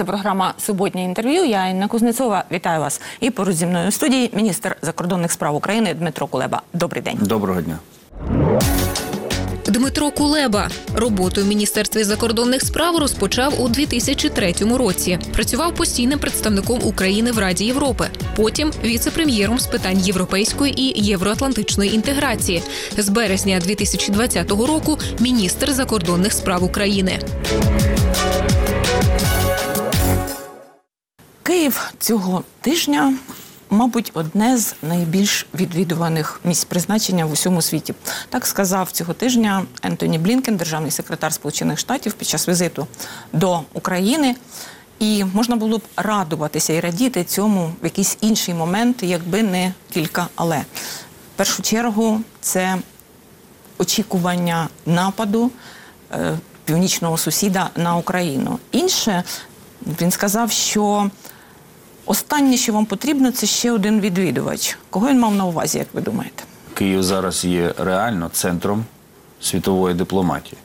програма «Суботнє інтерв'ю». Я Інна Кузнецова. Вітаю вас. І поруч зі мною у студії міністр закордонних справ України Дмитро Кулеба. Добрий день. Доброго дня. Дмитро Кулеба роботу в Міністерстві закордонних справ розпочав у 2003 році. Працював постійним представником України в Раді Європи. Потім віце-прем'єром з питань європейської і євроатлантичної інтеграції. З березня 2020 року міністр закордонних справ України. Київ цього тижня, мабуть, одне з найбільш відвідуваних місць призначення в усьому світі. Так сказав цього тижня Ентоні Блінкен, державний секретар Сполучених Штатів, під час візиту до України. І можна було б радуватися і радіти цьому в якийсь інший момент, якби не кілька «але». В першу чергу це очікування нападу північного сусіда на Україну. Інше, він сказав, що останнє, що вам потрібно, це ще один відвідувач. Кого він мав на увазі, як ви думаєте? Київ зараз є реально центром світової дипломатії.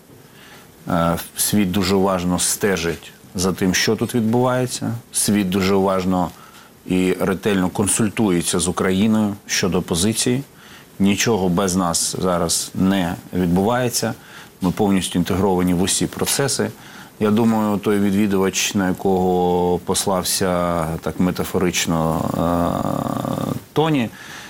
Світ дуже уважно стежить за тим, що тут відбувається. Світ дуже уважно і ретельно консультується з Україною щодо позиції. Нічого без нас зараз не відбувається. Ми повністю інтегровані в усі процеси. Я думаю, той відвідувач, на якого послався так метафорично Тоні,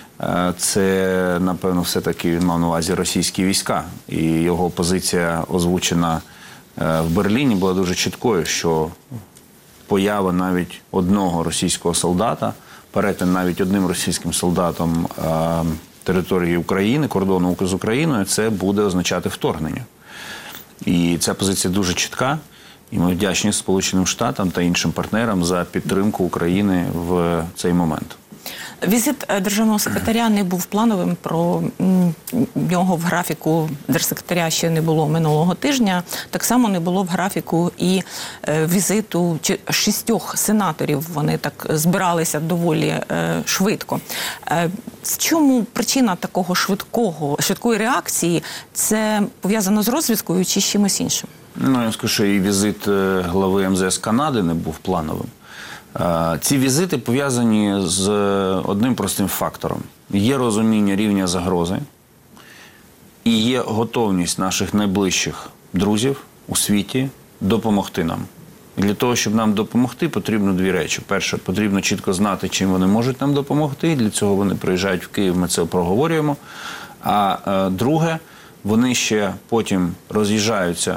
це, напевно, все-таки він мав на увазі російські війська. І його позиція, озвучена в Берліні, була дуже чіткою, що поява навіть одного російського солдата, перетин навіть одним російським солдатом території України, кордону з Україною, це буде означати вторгнення. І ця позиція дуже чітка. І ми вдячні Сполученим Штатам та іншим партнерам за підтримку України в цей момент. Візит державного секретаря не був плановим, про нього в графіку держсекретаря ще не було минулого тижня. Так само не було в графіку і візиту 6 сенаторів. Вони так збиралися доволі швидко. В чому причина такого швидкої реакції? Це пов'язано з розвідкою чи з чимось іншим? Ну, я скажу, що і візит глави МЗС Канади не був плановим. Ці візити пов'язані з одним простим фактором. Є розуміння рівня загрози і є готовність наших найближчих друзів у світі допомогти нам. І для того, щоб нам допомогти, потрібно дві речі. Перше, потрібно чітко знати, чим вони можуть нам допомогти. Для цього вони приїжджають в Київ, ми це проговорюємо. А друге, вони ще потім роз'їжджаються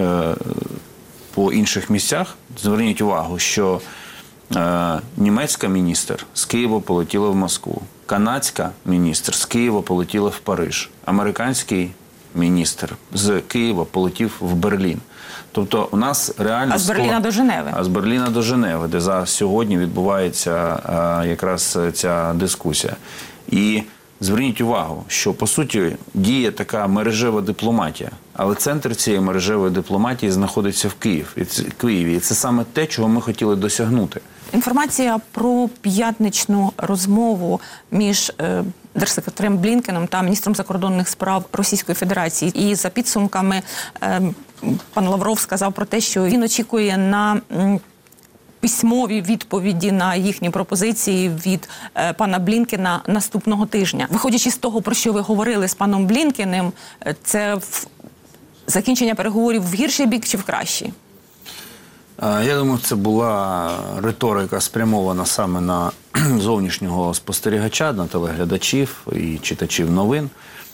по інших місцях. Зверніть увагу, що німецька міністр з Києва полетіла в Москву, канадська міністр з Києва полетіла в Париж, американський міністр з Києва полетів в Берлін. Тобто у нас реально... А з Берліна до Женеви. А з Берліна до Женеви, де зараз сьогодні відбувається якраз ця дискусія. І зверніть увагу, що, по суті, діє така мережева дипломатія, але центр цієї мережевої дипломатії знаходиться в Києві. І це саме те, чого ми хотіли досягнути. Інформація про п'ятничну розмову між держсекретарем Блінкеном та міністром закордонних справ Російської Федерації. І за підсумками пан Лавров сказав про те, що він очікує на письмові відповіді на їхні пропозиції від пана Блінкена наступного тижня. Виходячи з того, про що ви говорили з паном Блінкенем, це закінчення переговорів в гірший бік чи в кращий? Я думаю, це була риторика спрямована саме на зовнішнього спостерігача, на телеглядачів і читачів новин.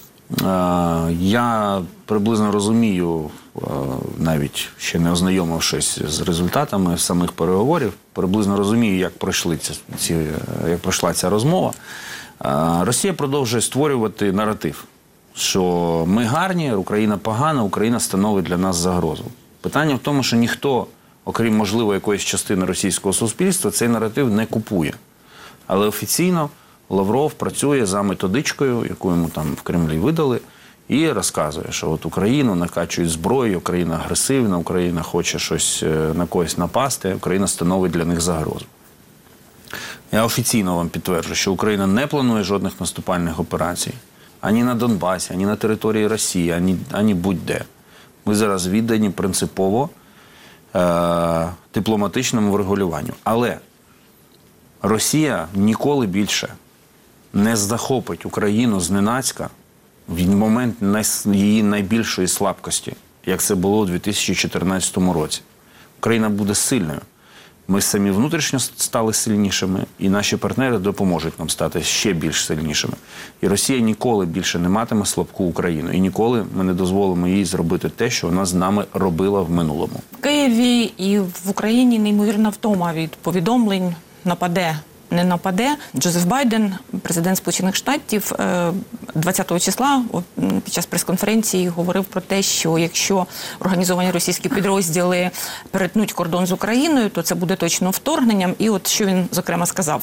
Я приблизно розумію, навіть ще не ознайомившись з результатами самих переговорів, приблизно розумію, як пройшла ця розмова. Росія продовжує створювати наратив, що ми гарні, Україна погана, Україна становить для нас загрозу. Питання в тому, що ніхто, окрім, можливо, якоїсь частини російського суспільства, цей наратив не купує. Але офіційно Лавров працює за методичкою, яку йому там в Кремлі видали, і розказує, що от Україну накачують зброєю, Україна агресивна, Україна хоче щось на когось напасти, Україна становить для них загрозу. Я офіційно вам підтверджую, що Україна не планує жодних наступальних операцій. Ані на Донбасі, ані на території Росії, ані будь-де. Ми зараз віддані принципово дипломатичному врегулюванню. Але Росія ніколи більше не захопить Україну зненацька в момент її найбільшої слабкості, як це було у 2014 році. Україна буде сильною. Ми самі внутрішньо стали сильнішими, і наші партнери допоможуть нам стати ще більш сильнішими. І Росія ніколи більше не матиме слабку Україну. І ніколи ми не дозволимо їй зробити те, що вона з нами робила в минулому. В Києві і в Україні неймовірна втома від повідомлень «нападе, не нападе». Джозеф Байден, президент Сполучених Штатів, 20-го числа під час прес-конференції говорив про те, що якщо організовані російські підрозділи перетнуть кордон з Україною, то це буде точно вторгненням. І от що він, зокрема, сказав.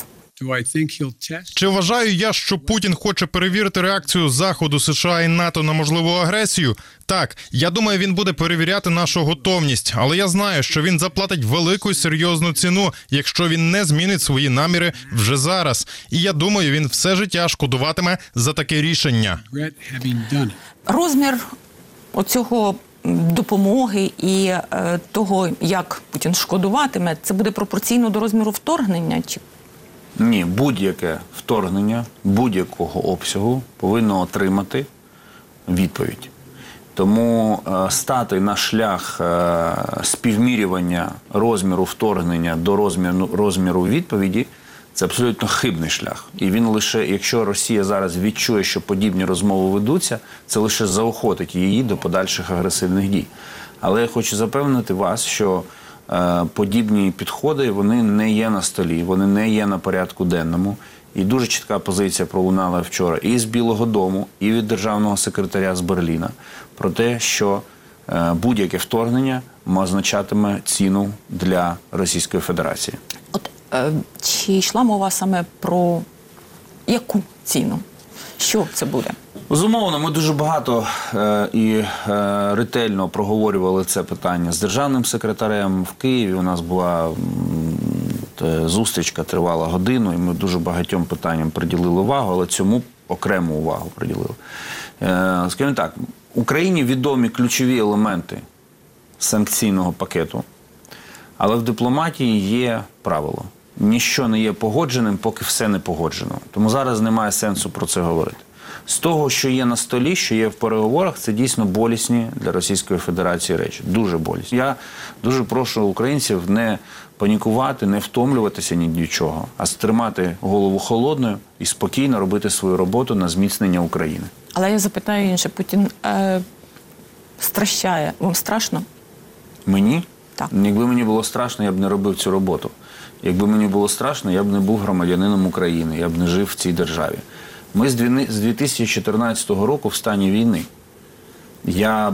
Чи вважаю я, що Путін хоче перевірити реакцію Заходу, США і НАТО на можливу агресію? Так, я думаю, він буде перевіряти нашу готовність, але я знаю, що він заплатить велику і серйозну ціну, якщо він не змінить свої наміри вже зараз. І я думаю, він все життя шкодуватиме за таке рішення. Розмір оцього допомоги і того, як Путін шкодуватиме, це буде пропорційно до розміру вторгнення? Чи ні, будь-яке вторгнення будь-якого обсягу повинно отримати відповідь. Тому стати на шлях співмірювання розміру вторгнення до розміру відповіді – це абсолютно хибний шлях. І він лише, якщо Росія зараз відчує, що подібні розмови ведуться, це лише заохотить її до подальших агресивних дій. Але я хочу запевнити вас, що подібні підходи, вони не є на столі, вони не є на порядку денному. І дуже чітка позиція пролунала вчора і з Білого дому, і від державного секретаря з Берліна про те, що будь-яке вторгнення означатиме ціну для Російської Федерації. от чи йшла мова саме про яку ціну? Що це буде? Безумовно, ми дуже багато і ретельно проговорювали це питання з державним секретарем в Києві. У нас була зустріч, яка тривала годину, і ми дуже багатьом питанням приділили увагу, але цьому окрему увагу приділили. Скажімо так, Україні відомі ключові елементи санкційного пакету, але в дипломатії є правило. Ніщо не є погодженим, поки все не погоджено. Тому зараз немає сенсу про це говорити. З того, що є на столі, що є в переговорах, це дійсно болісні для Російської Федерації речі. Дуже болісні. Я дуже прошу українців не панікувати, не втомлюватися ні від чого, а стримати голову холодною і спокійно робити свою роботу на зміцнення України. Але я запитаю інше. Путін стращає. Вам страшно? Мені? Так. Якби мені було страшно, я б не робив цю роботу. Якби мені було страшно, я б не був громадянином України, я б не жив в цій державі. Ми з 2014 року в стані війни. Я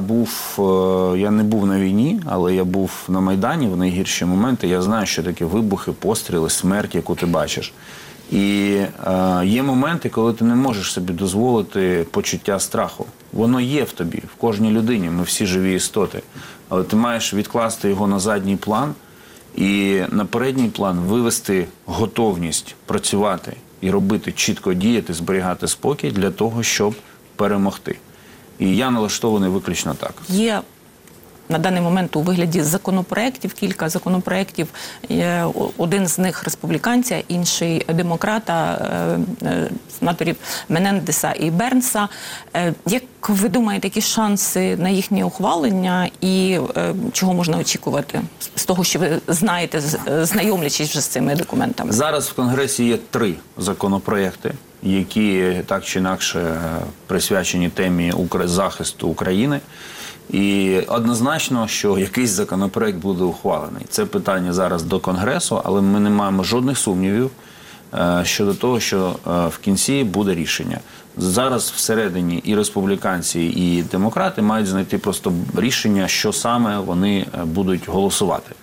не був на війні, але я був на Майдані в найгірші моменти. Я знаю, що таке вибухи, постріли, смерть, яку ти бачиш. І є моменти, коли ти не можеш собі дозволити почуття страху. Воно є в тобі, в кожній людині, ми всі живі істоти. Але ти маєш відкласти його на задній план і на передній план вивести готовність працювати і робити, чітко діяти, зберігати спокій для того, щоб перемогти. І я налаштований виключно так. Є на даний момент у вигляді законопроєктів, кілька законопроєктів. Один з них республіканця, інший демократа, сенаторів Менендеса і Бернса. Як ви думаєте, які шанси на їхнє ухвалення і чого можна очікувати з того, що ви знаєте, знайомлячись вже з цими документами? Зараз в Конгресі є 3 законопроєкти, які так чи інакше присвячені темі захисту України. І однозначно, що якийсь законопроект буде ухвалений. Це питання зараз до Конгресу, але ми не маємо жодних сумнівів щодо того, що в кінці буде рішення. Зараз всередині і республіканці, і демократи мають знайти просто рішення, що саме вони будуть голосувати.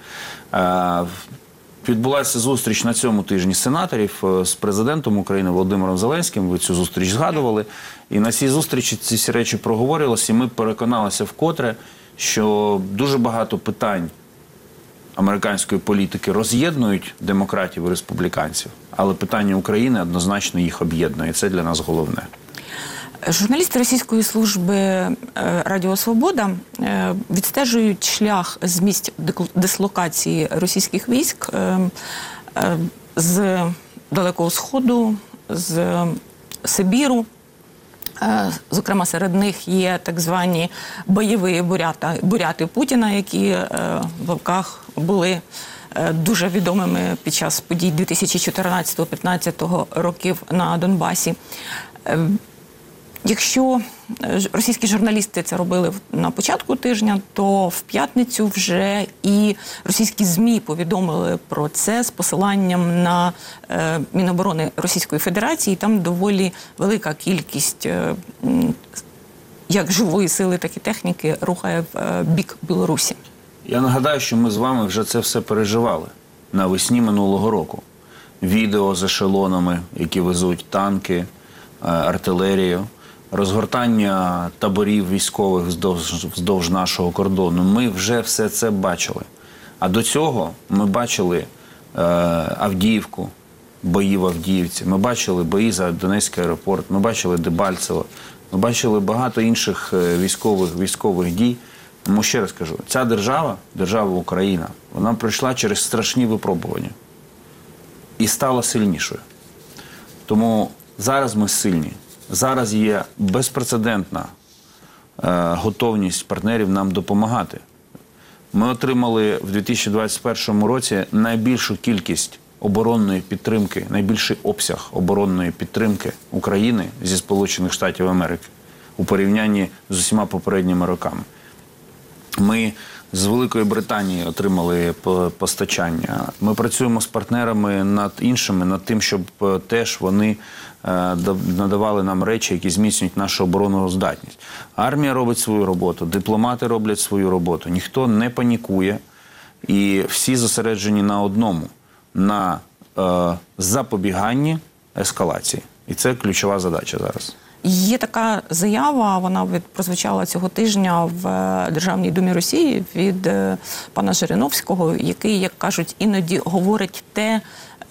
Відбулася зустріч на цьому тижні сенаторів з президентом України Володимиром Зеленським. Ви цю зустріч згадували. І на цій зустрічі ці всі речі проговорилися. І ми переконалися вкотре, що дуже багато питань американської політики роз'єднують демократів і республіканців. Але питання України однозначно їх об'єднує. І це для нас головне. Журналісти російської служби Радіо Свобода відстежують шлях з місць дислокації російських військ з Далекого Сходу, з Сибіру. Зокрема, серед них є так звані бойові буряти Путіна, які в лапках були дуже відомими під час подій 2014-2015 років на Донбасі. Якщо російські журналісти це робили на початку тижня, то в п'ятницю вже і російські ЗМІ повідомили про це з посиланням на Міноборони Російської Федерації. Там доволі велика кількість як живої сили, так і техніки рухає в бік Білорусі. Я нагадаю, що ми з вами вже це все переживали навесні минулого року. Відео з ешелонами, які везуть танки, артилерію, розгортання таборів військових вздовж нашого кордону. Ми вже все це бачили. А до цього ми бачили Авдіївку, бої в Авдіївці, ми бачили бої за Донецький аеропорт, ми бачили Дебальцево, ми бачили багато інших військових дій. Тому ще раз кажу, ця держава Україна, вона пройшла через страшні випробування і стала сильнішою. Тому зараз ми сильні. Зараз є безпрецедентна готовність партнерів нам допомагати. Ми отримали в 2021 році найбільшу кількість оборонної підтримки, найбільший обсяг оборонної підтримки України зі Сполучених Штатів Америки у порівнянні з усіма попередніми роками. Ми з Великої Британії отримали постачання. Ми працюємо з партнерами над іншими, над тим, щоб теж вони надавали нам речі, які зміцнюють нашу оборонну здатність. Армія робить свою роботу, дипломати роблять свою роботу. Ніхто не панікує і всі зосереджені на одному – на запобіганні ескалації. І це ключова задача зараз. Є така заява, вона прозвучала цього тижня в Державній Думі Росії від пана Жириновського, який, як кажуть, іноді говорить те,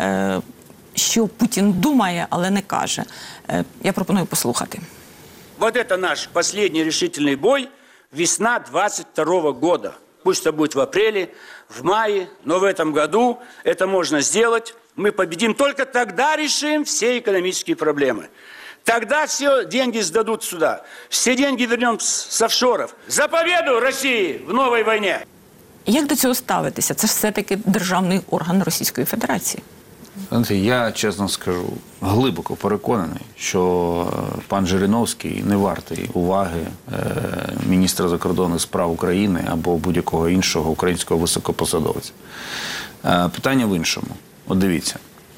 що Путін думає, але не каже. Я пропоную послухати. Вот это наш последний решительный бой, весна 22 года. Пусть это будет в апреле, в мае, но в этом году это можно сделать. Мы победим, только тогда решим все экономические проблемы. Тогда все деньги сдадут сюда. Все деньги вернем с офшоров. За победу России в новой войне! Як до цього ставитися? Це ж все-таки державний орган Російської Федерації. Знаєте, я, чесно скажу, глибоко переконаний, що пан Жириновський не вартий уваги міністра закордонних справ України або будь-якого іншого українського високопосадовця. Питання в іншому. От дивіться,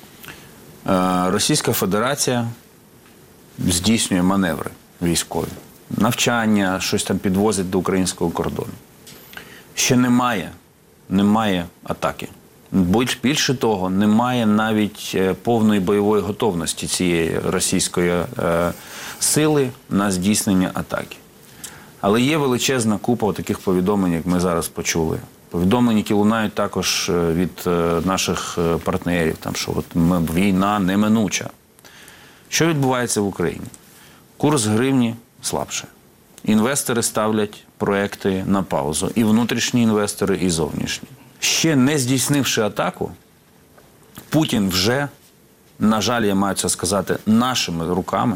Російська Федерація здійснює маневри військові, навчання, щось там підвозить до українського кордону. Ще немає атаки. Більше того, немає навіть повної бойової готовності цієї російської сили на здійснення атаки. Але є величезна купа таких повідомлень, як ми зараз почули. Повідомлення, які лунають також від наших партнерів, там, що от війна неминуча. Що відбувається в Україні? Курс гривні слабше. Інвестори ставлять проекти на паузу. І внутрішні інвестори, і зовнішні. Ще не здійснивши атаку, Путін вже, на жаль, я маю це сказати, нашими руками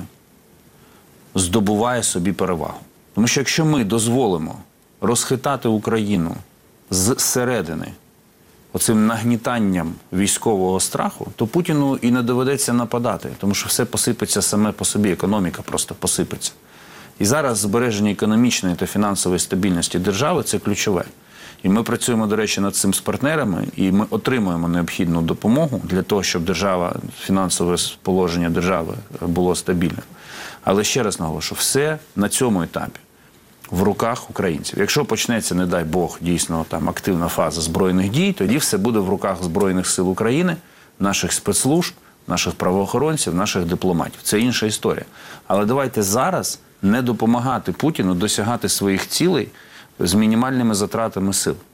здобуває собі перевагу. Тому що якщо ми дозволимо розхитати Україну зсередини оцим нагнітанням військового страху, то Путіну і не доведеться нападати, тому що все посипеться саме по собі, економіка просто посипеться. І зараз збереження економічної та фінансової стабільності держави – це ключове. І ми працюємо, до речі, над цим з партнерами, і ми отримуємо необхідну допомогу для того, щоб держава, фінансове положення держави було стабільним. Але ще раз наголошу, все на цьому етапі в руках українців. Якщо почнеться, не дай Бог, дійсно там активна фаза збройних дій, тоді все буде в руках Збройних сил України, наших спецслужб, наших правоохоронців, наших дипломатів. Це інша історія. Але давайте зараз не допомагати Путіну досягати своїх цілей з мінімальними затратами сил.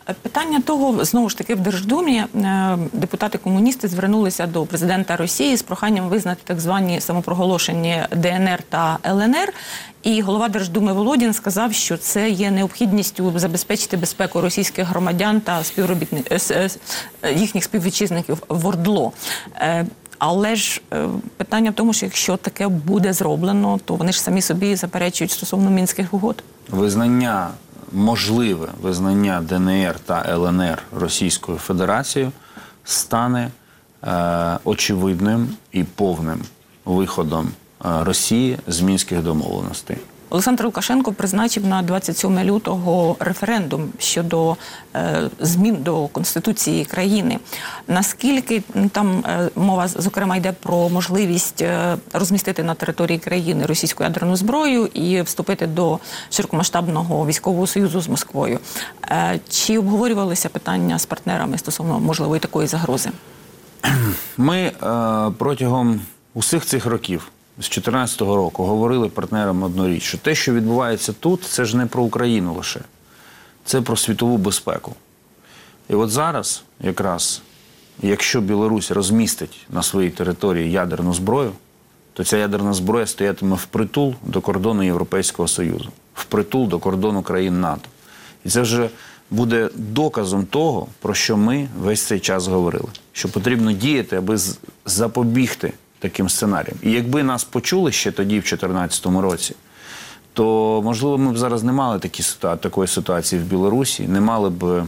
Питання того, знову ж таки, в Держдумі депутати-комуністи звернулися до президента Росії з проханням визнати так звані самопроголошені ДНР та ЛНР. І голова Держдуми Володін сказав, що це є необхідністю забезпечити безпеку російських громадян та їхніх співвітчизників в ОРДЛО. Але ж питання в тому, що якщо таке буде зроблено, то вони ж самі собі заперечують стосовно Мінських угод. Можливе визнання ДНР та ЛНР Російською Федерацією стане очевидним і повним виходом Росії з Мінських домовленостей. Олександр Лукашенко призначив на 27 лютого референдум щодо змін до Конституції країни. Наскільки там мова, зокрема, йде про можливість розмістити на території країни російську ядерну зброю і вступити до широкомасштабного військового союзу з Москвою? Чи обговорювалися питання з партнерами стосовно можливої такої загрози? Ми протягом усіх цих років, з 2014 року, говорили партнерам одну річ, що те, що відбувається тут, це ж не про Україну лише. Це про світову безпеку. І от зараз, якраз, якщо Білорусь розмістить на своїй території ядерну зброю, то ця ядерна зброя стоятиме впритул до кордону Європейського Союзу, впритул до кордону країн НАТО. І це вже буде доказом того, про що ми весь цей час говорили. Що потрібно діяти, аби запобігти таким сценаріям. І якби нас почули ще тоді, в 2014 році, то, можливо, ми б зараз не мали такої ситуації в Білорусі, не мали б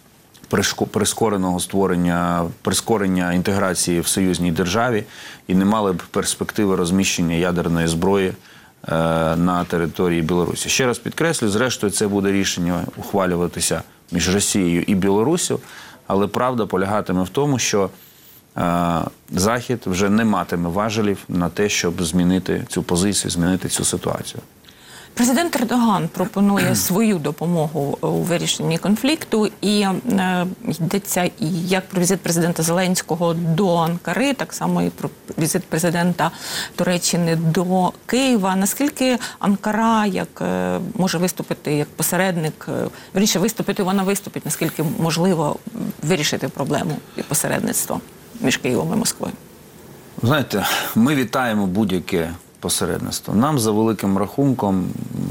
прискорення інтеграції в союзній державі і не мали б перспективи розміщення ядерної зброї на території Білорусі. Ще раз підкреслю, зрештою, це буде рішення ухвалюватися між Росією і Білоруссю, але правда полягатиме в тому, що Захід вже не матиме важелів на те, щоб змінити цю позицію, змінити цю ситуацію. Президент Ердоган пропонує свою допомогу у вирішенні конфлікту, і йдеться і як про візит президента Зеленського до Анкари, так само і про візит президента Туреччини до Києва. Наскільки Анкара може виступити як посередник, вірніше виступити, вона виступить, наскільки можливо вирішити проблему посередництва між Києвом і Москвою? Знаєте, ми вітаємо будь-яке посередництво. Нам, за великим рахунком,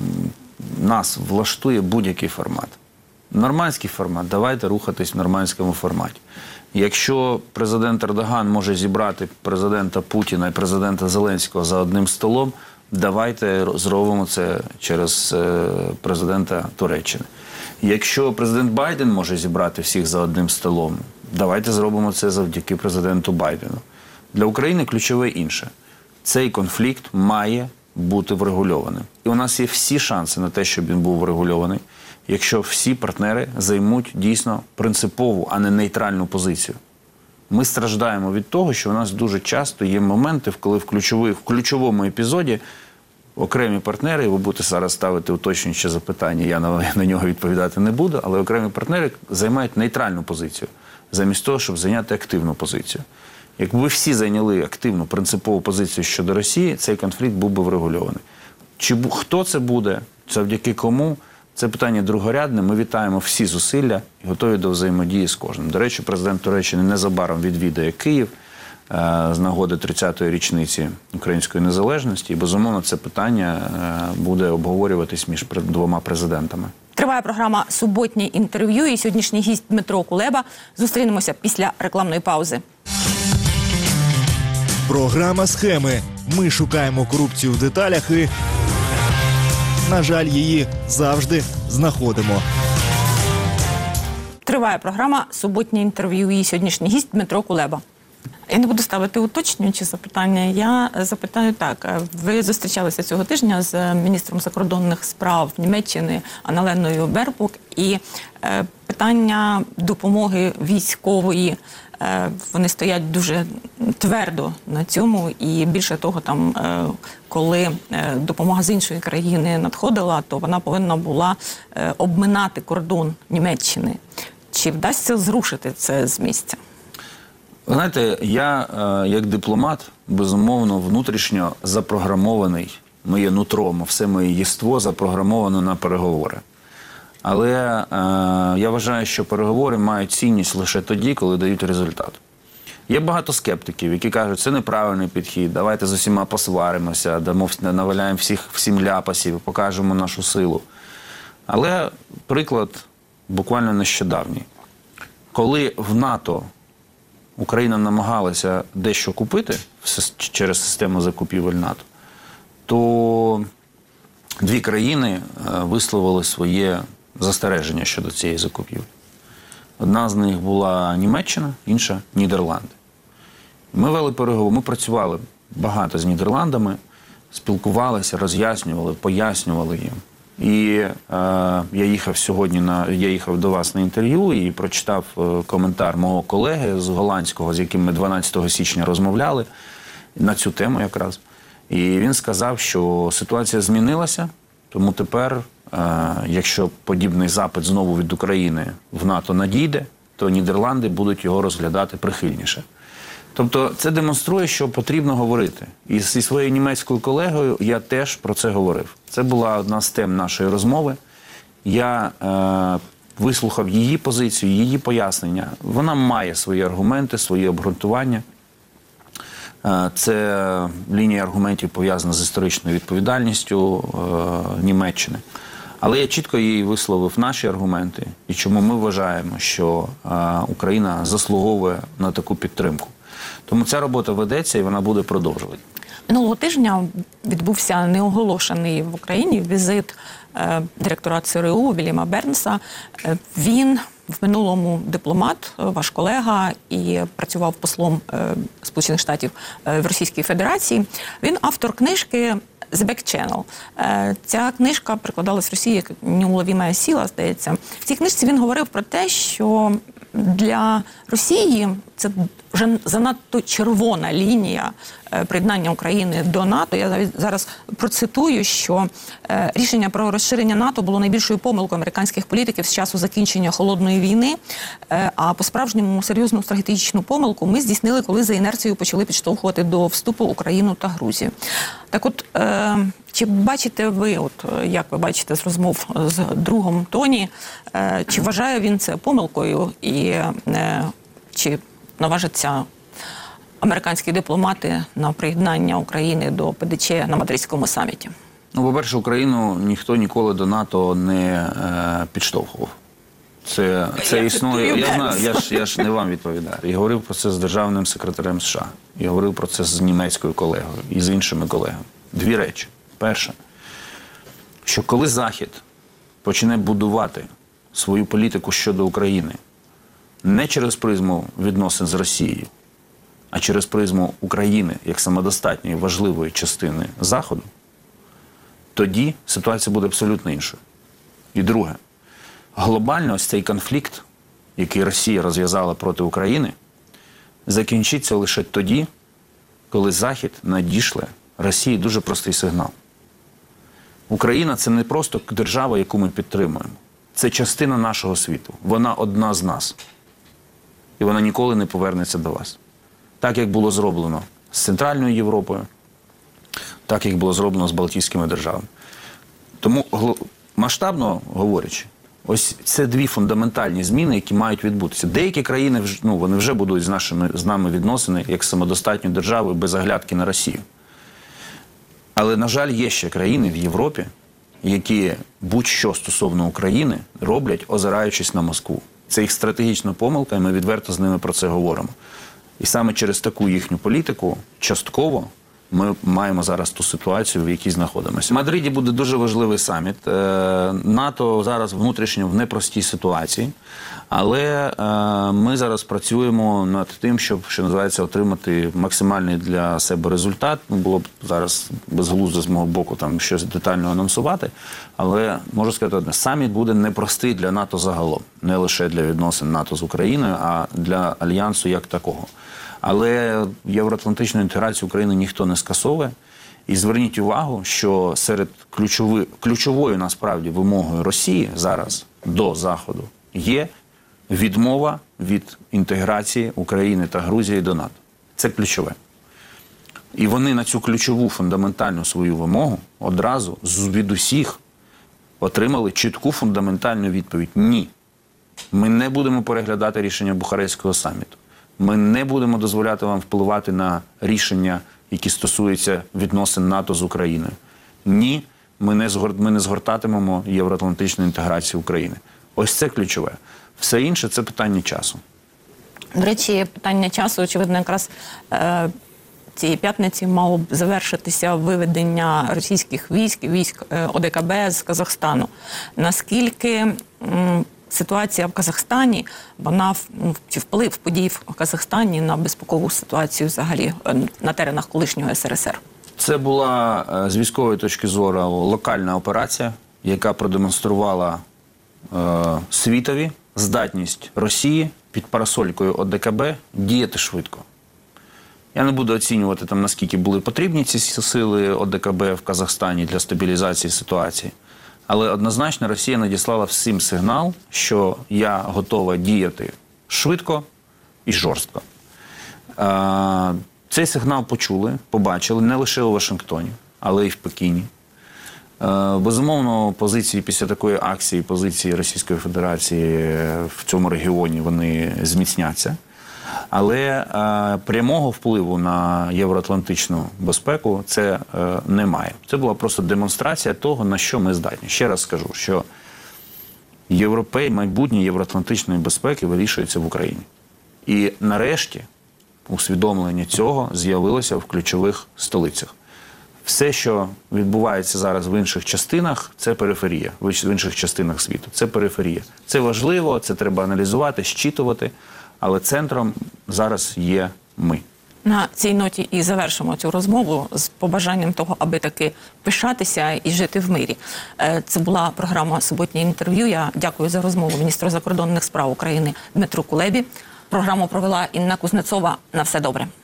нас влаштує будь-який формат. Нормандський формат, давайте рухатись в нормандському форматі. Якщо президент Ердоган може зібрати президента Путіна і президента Зеленського за одним столом, давайте зробимо це через президента Туреччини. Якщо президент Байден може зібрати всіх за одним столом, давайте зробимо це завдяки президенту Байдену. Для України ключове інше. Цей конфлікт має бути врегульованим. І у нас є всі шанси на те, щоб він був врегульований, якщо всі партнери займуть дійсно принципову, а не нейтральну позицію. Ми страждаємо від того, що у нас дуже часто є моменти, коли в ключовому епізоді окремі партнери, ви будете зараз ставити уточнюючі запитання, я на нього відповідати не буду, але окремі партнери займають нейтральну позицію, замість того, щоб зайняти активну позицію. Якби всі зайняли активну, принципову позицію щодо Росії, цей конфлікт був би врегульований. Хто це буде, завдяки кому, це питання другорядне. Ми вітаємо всі зусилля і готові до взаємодії з кожним. До речі, президент Туреччини незабаром відвідає Київ з нагоди 30-ї річниці української незалежності. І, безумовно, це питання буде обговорюватись між двома президентами. Триває програма «Суботнє інтерв'ю» і сьогоднішній гість Дмитро Кулеба. Зустрінемося після рекламної паузи. Програма «Схеми». Ми шукаємо корупцію в деталях і, на жаль, її завжди знаходимо. Триває програма «Суботнє інтерв'ю» і сьогоднішній гість Дмитро Кулеба. Я не буду ставити уточнюючі запитання. Я запитаю так. Ви зустрічалися цього тижня з міністром закордонних справ Німеччини Анналеною Бербок, і питання допомоги військової, вони стоять дуже твердо на цьому. І більше того, там, коли допомога з іншої країни надходила, то вона повинна була обминати кордон Німеччини. Чи вдасться зрушити це з місця? Знаєте, я, як дипломат, безумовно, внутрішньо запрограмований, моє нутро, все моє єство запрограмовано на переговори. Але я вважаю, що переговори мають цінність лише тоді, коли дають результат. Є багато скептиків, які кажуть, це неправильний підхід, давайте з усіма посваримося, наваляємо всім ляпасів, покажемо нашу силу. Але приклад буквально нещодавній. Коли в НАТО Україна намагалася дещо купити через систему закупівель НАТО, то дві країни висловили своє застереження щодо цієї закупівлі. Одна з них була Німеччина, інша – Нідерланди. Ми вели переговори, ми працювали багато з Нідерландами, спілкувалися, роз'яснювали, пояснювали їм. І я їхав сьогодні до вас на інтерв'ю і прочитав коментар мого колеги з голландського, з яким ми 12 січня розмовляли на цю тему якраз. І він сказав, що ситуація змінилася, тому тепер, якщо подібний запит знову від України в НАТО надійде, то Нідерланди будуть його розглядати прихильніше. Тобто це демонструє, що потрібно говорити. І зі своєю німецькою колегою я теж про це говорив. Це була одна з тем нашої розмови. Я вислухав її позицію, її пояснення. Вона має свої аргументи, свої обґрунтування. Це лінія аргументів пов'язана з історичною відповідальністю Німеччини. Але я чітко їй висловив наші аргументи і чому ми вважаємо, що Україна заслуговує на таку підтримку. Тому ця робота ведеться і вона буде продовжувати. Минулого тижня відбувся неоголошений в Україні візит директора ЦРУ Вільяма Бернса. Він в минулому дипломат, ваш колега, і працював послом Сполучених Штатів в Російській Федерації. Він автор книжки «The Back Channel». Ця книжка прикладалась в Росії як «Неуловимая сила», здається. В цій книжці він говорив про те, що для Росії це вже занадто червона лінія приєднання України до НАТО. Я зараз процитую, що рішення про розширення НАТО було найбільшою помилкою американських політиків з часу закінчення Холодної війни, а по-справжньому серйозну стратегічну помилку ми здійснили, коли за інерцією почали підштовхувати до вступу Україну та Грузію. Так от, чи бачите ви, як ви бачите з розмов з другом Тоні, чи вважає він це помилкою і чи наважаться американські дипломати на приєднання України до ПДЧ на Мадридському саміті? Ну, по-перше, Україну ніхто ніколи до НАТО не підштовхував. Це існує. Я знаю, я ж не вам відповідаю. Я говорив про це з державним секретарем США. Я говорив про це з німецькою колегою і з іншими колегами. Дві речі. Перше, що коли Захід почне будувати свою політику щодо України не через призму відносин з Росією, а через призму України як самодостатньої важливої частини Заходу, тоді ситуація буде абсолютно іншою. І друге, глобально ось цей конфлікт, який Росія розв'язала проти України, закінчиться лише тоді, коли Захід надішле Росії дуже простий сигнал. Україна – це не просто держава, яку ми підтримуємо. Це частина нашого світу. Вона одна з нас. І вона ніколи не повернеться до вас. Так, як було зроблено з Центральною Європою, так, як було зроблено з Балтійськими державами. Тому, масштабно говорячи, ось це дві фундаментальні зміни, які мають відбутися. Деякі країни вони вже будують з нами відносини як самодостатню державу без оглядки на Росію. Але, на жаль, є ще країни в Європі, які будь-що стосовно України роблять, озираючись на Москву. Це їх стратегічна помилка, і ми відверто з ними про це говоримо. І саме через таку їхню політику, частково, ми маємо зараз ту ситуацію, в якій знаходимося. В Мадриді буде дуже важливий саміт. НАТО зараз внутрішньо в непростій ситуації, але ми зараз працюємо над тим, щоб, що називається, отримати максимальний для себе результат. Було б зараз безглуздо з мого боку там щось детально анонсувати, але можу сказати одне, саміт буде непростий для НАТО загалом, не лише для відносин НАТО з Україною, а для Альянсу як такого. Але євроатлантичну інтеграцію України ніхто не скасовує. І зверніть увагу, що серед ключовою, насправді, вимогою Росії зараз до Заходу є відмова від інтеграції України та Грузії до НАТО. Це ключове. І вони на цю ключову фундаментальну свою вимогу одразу від усіх отримали чітку фундаментальну відповідь: ні. Ми не будемо переглядати рішення Бухарестського саміту. Ми не будемо дозволяти вам впливати на рішення, які стосуються відносин НАТО з Україною. Ні, ми не згортатимемо євроатлантичну інтеграцію України. Ось це ключове. Все інше – це питання часу. До речі, питання часу, очевидно, якраз цієї п'ятниці мало б завершитися виведення російських військ ОДКБ з Казахстану. Наскільки ситуація в Казахстані, вона, чи вплив подій в Казахстані на безпекову ситуацію взагалі на теренах колишнього СРСР? Це була, з військової точки зору, локальна операція, яка продемонструвала світові здатність Росії під парасолькою ОДКБ діяти швидко. Я не буду оцінювати, там, наскільки були потрібні ці сили ОДКБ в Казахстані для стабілізації ситуації. Але однозначно Росія надіслала всім сигнал, що я готова діяти швидко і жорстко. Цей сигнал почули, побачили не лише у Вашингтоні, але й в Пекіні. Безумовно, позиції після такої акції, позиції Російської Федерації в цьому регіоні, вони зміцняться. Але прямого впливу на євроатлантичну безпеку це немає. Це була просто демонстрація того, на що ми здатні. Ще раз скажу, що майбутнє євроатлантичної безпеки вирішується в Україні. І нарешті усвідомлення цього з'явилося в ключових столицях. Все, що відбувається зараз в інших частинах, це периферія. В інших частинах світу. Це периферія. Це важливо, це треба аналізувати, щитувати. Але центром зараз є ми. На цій ноті і завершимо цю розмову з побажанням того, аби таки пишатися і жити в мирі. Це була програма «Суботнє інтерв'ю». Я дякую за розмову міністру закордонних справ України Дмитру Кулебі. Програму провела Інна Кузнецова. На все добре.